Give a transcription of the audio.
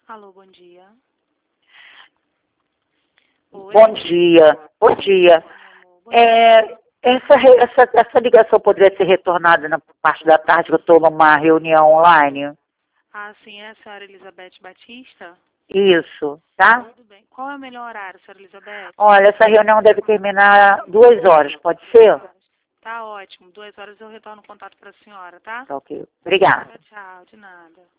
Alô, bom dia. Oi. Bom dia, bom dia. Bom dia. Essa ligação poderia ser retornada na parte da tarde, que eu estou numa reunião online? Ah, sim, é a senhora Elizabeth Batista? Isso, tá? Tudo bem. Qual é o melhor horário, senhora Elizabeth? Olha, essa reunião deve terminar 2 horas, pode ser? Tá ótimo. 2 horas eu retorno o contato para a senhora, tá? Tá ok. Obrigada. Tchau, tchau. De nada.